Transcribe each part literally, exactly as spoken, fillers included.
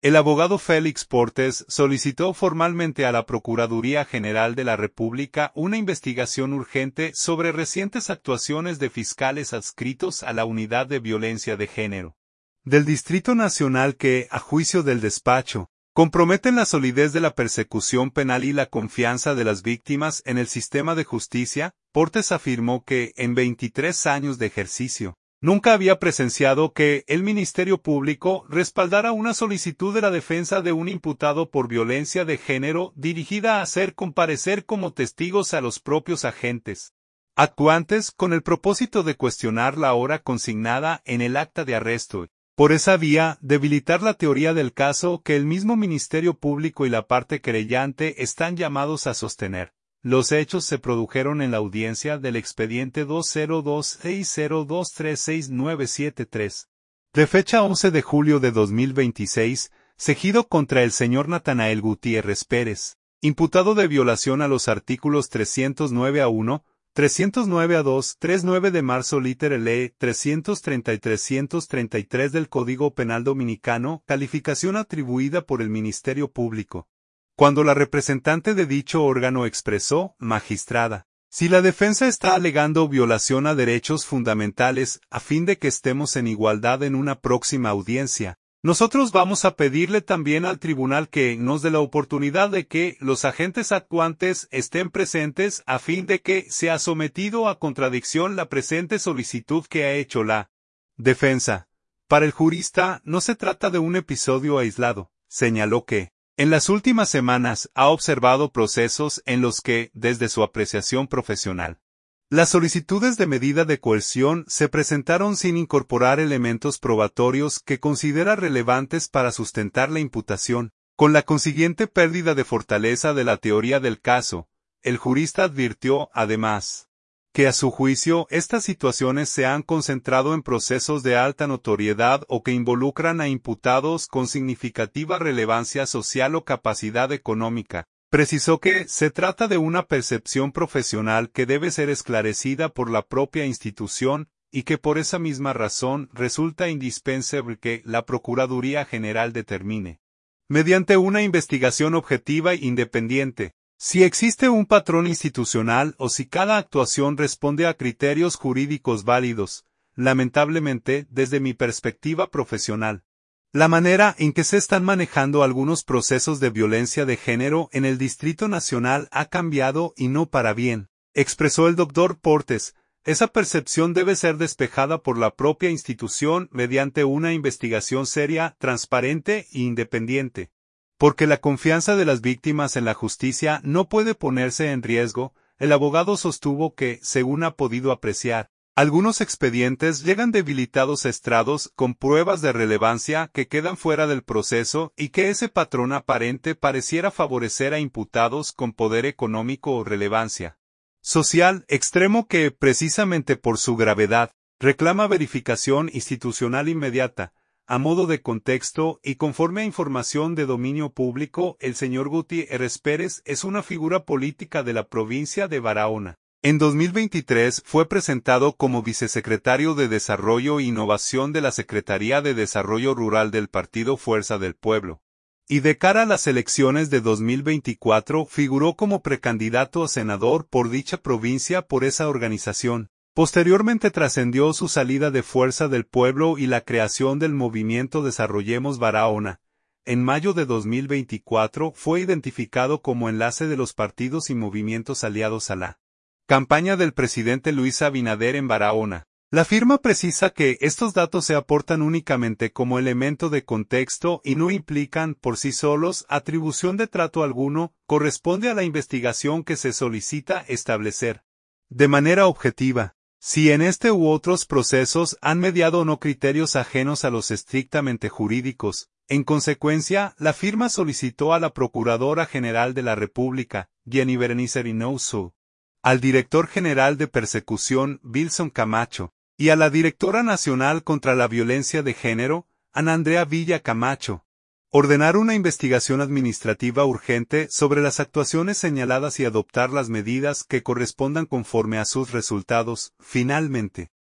El abogado Félix Portes solicitó formalmente a la Procuraduría General de la República una investigación urgente sobre recientes actuaciones de fiscales adscritos a la Unidad de Violencia de Género del Distrito Nacional que, a juicio del despacho, comprometen la solidez de la persecución penal y la confianza de las víctimas en el sistema de justicia. Portes afirmó que, en veintitrés años de ejercicio, nunca había presenciado que el Ministerio Público respaldara una solicitud de la defensa de un imputado por violencia de género dirigida a hacer comparecer como testigos a los propios agentes actuantes con el propósito de cuestionar la hora consignada en el acta de arresto. Por esa vía, debilitar la teoría del caso que el mismo Ministerio Público y la parte querellante están llamados a sostener. Los hechos se produjeron en la audiencia del expediente dos cero dos seis cero dos tres seis nueve siete tres, de fecha once de julio de dos mil veintiséis, seguido contra el señor Natanael Gutiérrez Pérez, imputado de violación a los artículos trescientos nueve a uno, trescientos nueve a dos, trescientos nueve de marzo litera L, trescientos treinta y trescientos treinta y tres del Código Penal Dominicano, calificación atribuida por el Ministerio Público. Cuando la representante de dicho órgano expresó, magistrada, si la defensa está alegando violación a derechos fundamentales, a fin de que estemos en igualdad en una próxima audiencia, nosotros vamos a pedirle también al tribunal que nos dé la oportunidad de que los agentes actuantes estén presentes a fin de que sea sometido a contradicción la presente solicitud que ha hecho la defensa. Para el jurista, no se trata de un episodio aislado. Señaló que, en las últimas semanas, ha observado procesos en los que, desde su apreciación profesional, las solicitudes de medida de coerción se presentaron sin incorporar elementos probatorios que considera relevantes para sustentar la imputación, con la consiguiente pérdida de fortaleza de la teoría del caso. El jurista advirtió, además, que a su juicio estas situaciones se han concentrado en procesos de alta notoriedad o que involucran a imputados con significativa relevancia social o capacidad económica. Precisó que se trata de una percepción profesional que debe ser esclarecida por la propia institución y que por esa misma razón resulta indispensable que la Procuraduría General determine, mediante una investigación objetiva e independiente, si existe un patrón institucional o si cada actuación responde a criterios jurídicos válidos. Lamentablemente, desde mi perspectiva profesional, la manera en que se están manejando algunos procesos de violencia de género en el Distrito Nacional ha cambiado y no para bien, expresó el doctor Portes. Esa percepción debe ser despejada por la propia institución mediante una investigación seria, transparente e independiente. Porque la confianza de las víctimas en la justicia no puede ponerse en riesgo. El abogado sostuvo que, según ha podido apreciar, algunos expedientes llegan debilitados a estrados con pruebas de relevancia que quedan fuera del proceso y que ese patrón aparente pareciera favorecer a imputados con poder económico o relevancia social extremo que, precisamente por su gravedad, reclama verificación institucional inmediata. A modo de contexto y conforme a información de dominio público, el señor Gutiérrez Pérez es una figura política de la provincia de Barahona. En dos mil veintitrés fue presentado como vicesecretario de Desarrollo e Innovación de la Secretaría de Desarrollo Rural del Partido Fuerza del Pueblo. Y de cara a las elecciones de dos mil veinticuatro figuró como precandidato a senador por dicha provincia por esa organización. Posteriormente trascendió su salida de Fuerza del Pueblo y la creación del movimiento Desarrollemos Barahona. En mayo de dos mil veinticuatro fue identificado como enlace de los partidos y movimientos aliados a la campaña del presidente Luis Abinader en Barahona. La firma precisa que estos datos se aportan únicamente como elemento de contexto y no implican, por sí solos, atribución de trato alguno. Corresponde a la investigación que se solicita establecer, de manera objetiva, si en este u otros procesos han mediado o no criterios ajenos a los estrictamente jurídicos. En consecuencia, la firma solicitó a la Procuradora General de la República, Jenny Berenice Reynoso, al Director General de Persecución, Wilson Camacho, y a la Directora Nacional contra la Violencia de Género, Ana Andrea Villa Camacho, ordenar una investigación administrativa urgente sobre las actuaciones señaladas y adoptar las medidas que correspondan conforme a sus resultados. Finalmente,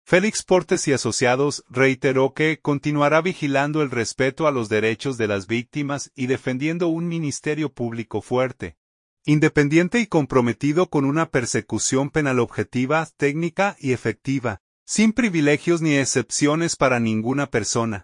Félix Portes y Asociados reiteró que continuará vigilando el respeto a los derechos de las víctimas y defendiendo un ministerio público fuerte, independiente y comprometido con una persecución penal objetiva, técnica y efectiva, sin privilegios ni excepciones para ninguna persona.